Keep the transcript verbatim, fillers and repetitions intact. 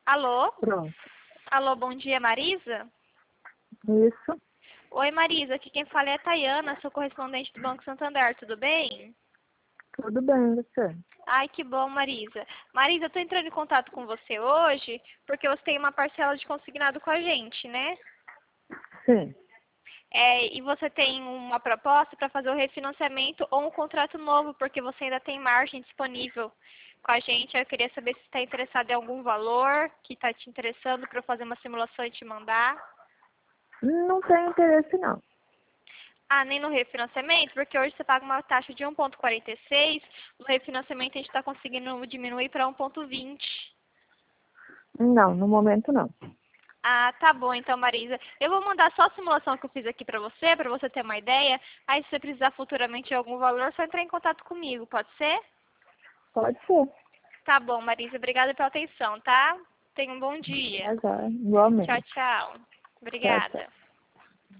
Alô? Pronto. Alô, bom dia, Marisa? Isso. Oi, Marisa, aqui quem fala é a Tayana, sou correspondente do Banco Santander, tudo bem? Tudo bem, você? Ai, que bom, Marisa. Marisa, eu tô entrando em contato com você hoje porque você tem uma parcela de consignado com a gente, né? Sim. É, e você tem uma proposta para fazer o refinanciamento ou um contrato novo, porque você ainda tem margem disponível com a gente. Eu queria saber se está interessado em algum valor que está te interessando para eu fazer uma simulação e te mandar. Não tenho interesse, não. Ah, nem no refinanciamento, porque hoje você paga uma taxa de um vírgula quarenta e seis, no refinanciamento a gente está conseguindo diminuir para um vírgula vinte. Não, no momento não. Ah, tá bom então, Marisa. Eu vou mandar só a simulação que eu fiz aqui pra você, pra você ter uma ideia. Aí se você precisar futuramente de algum valor, é só entrar em contato comigo, pode ser? Pode ser. Tá bom, Marisa. Obrigada pela atenção, tá? Tenha um bom dia. Tá, já. Tchau, Igualmente. tchau. Tchau, tchau. Obrigada.